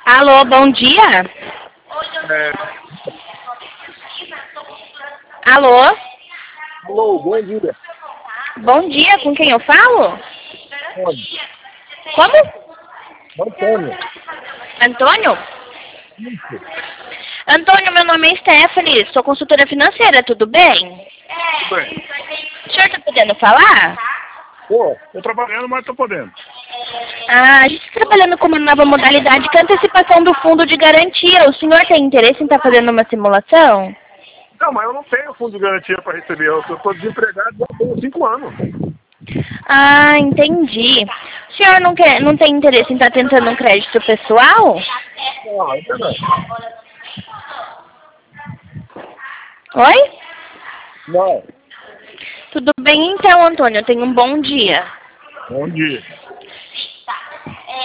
Alô, bom dia. É, Alô, alô, bom dia. bom dia, com quem eu falo? Antônio. Como? Antônio. Antônio? Isso. Antônio, meu nome é Stephanie, sou consultora financeira, tudo bem? Tudo bem. O senhor tá podendo falar? Tô trabalhando, mas tô podendo. Ah, a gente está trabalhando com uma nova modalidade que é a antecipação do fundo de garantia. O senhor tem interesse em estar fazendo uma simulação? Não, mas eu não tenho fundo de garantia para receber. Eu tô desempregado já tem 5 anos. Ah, entendi. O senhor não tem interesse em estar tentando um crédito pessoal? Não, é verdade. Oi? Não. Tudo bem então, Antônio. Tenha um bom dia. Bom dia.